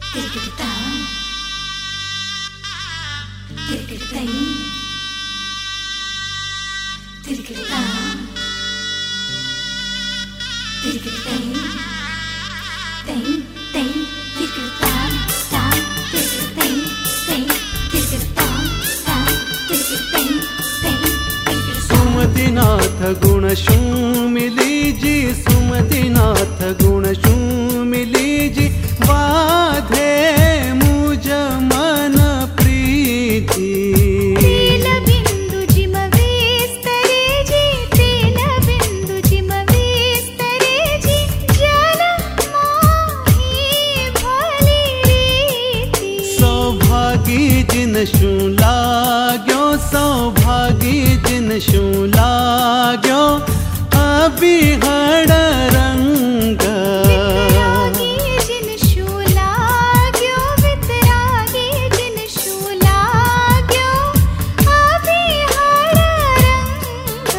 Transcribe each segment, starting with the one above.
सुमतिनाथ गुण शूमिली जी, सुमतिनाथ गुण शूमिली जी, वाधे मुझ मन प्रीति। तेल बिंदु जिम विस्तरे जी, तेल बिंदु जिम विस्तरे जी, जल माही भली रीति। सौभागी जिन शू लाग्यो, सौभागी जिन शू लाग्यो, अबिहड़ रंग। वितरागी जिन शू लाग्यो, वितरागी जिन शू लाग्यो, अबिहड़ रंग।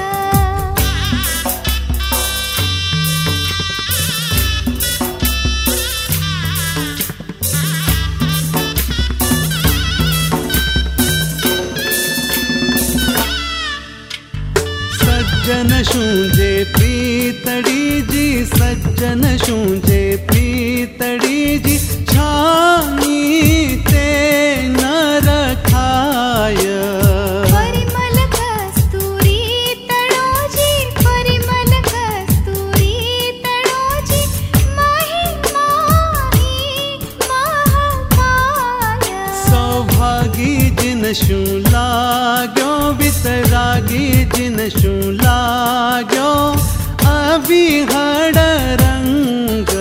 सज्जन शूंजे प्रीतड़ी जी, सज्जन शूंजे प्रीतड़ी जी, छानी ते न रखाय। परिमल कस्तूरी तड़ो जी, परिमल कस्तूरी तड़ो जी, माही माही महाकाय। सौभागी जिन शू लाग्यो, वितरागी जिन शू लाग्यो, अबिहड़ रंग।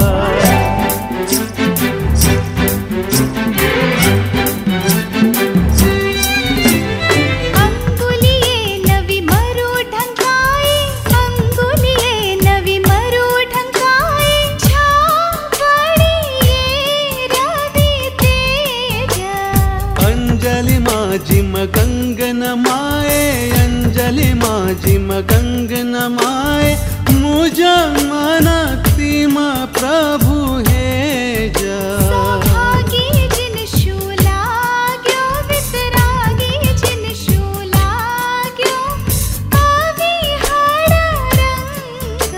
अंगुलिये नवी मरु ढंकाए, अंगुलिये नवी मरु ढंकाए, छावड़िये रवि तेज। अंजलि माजिम गंगन माए, अंजलि माजिम गंगन माए, मुझ मन तिम प्रभु हे जा। सौभागी जिन शू लाग्यो, वितरागी जिन शू लाग्यो, अबिहड़ रंग।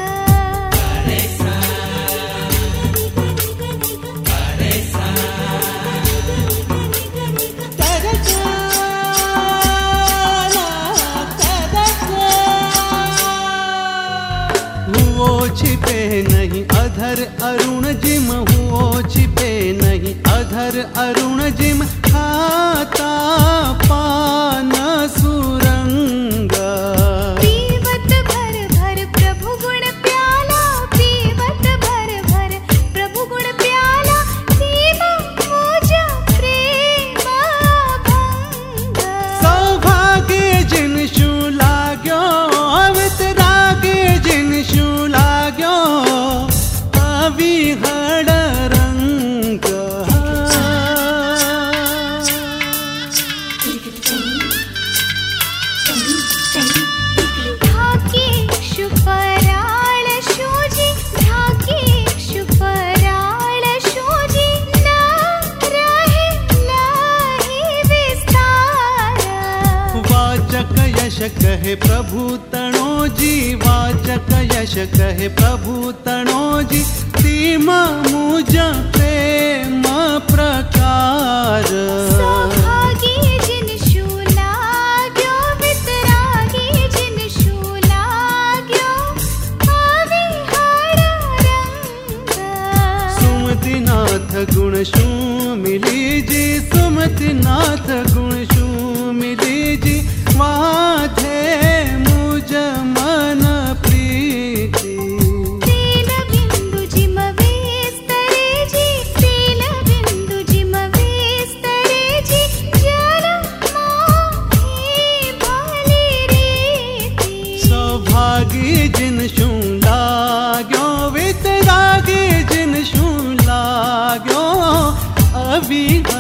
हुओ छिपे नहीं अधर अरुण जिम, हुओ छिपे नहीं अधर अरुण जिम, खाता पान सुरंग। पीवत भर भर प्रभु गुण प्याला, पीवत भर भर प्रभु गुण प्याला, दीप मुझ प्रेम भंग। सौभाग्य जिन शू लाग्यो, वितरागी जिन शू लाग्यो, अबिहड़ रंग। धाकेक्षु पराळ शोजी, धाकेक्षु पराळ शोजी, न रहे लाहि विस्तार। वाचक यश कहे प्रभु तणो जी, वाचक यश कहे प्रभु तणो जी, तिम मुझ प्रेम प्रकार। सौभागी जिन शू लाग्यो, वितरागी जिन शू लाग्यो, अबिहड़ रंग। सुमतिनाथ गुण शूमिली जी, सुमतिनाथ गुण शूमिली जी, वाधे मुझ मन प्रीति। तेल बिंदु जिम विस्तरे जी, तेल बिंदु जिम विस्तरे जी, जल माही भली रीति। सौभागी जिन शू लाग्यो, वितरागी जिन शू लाग्यो, अबिहड़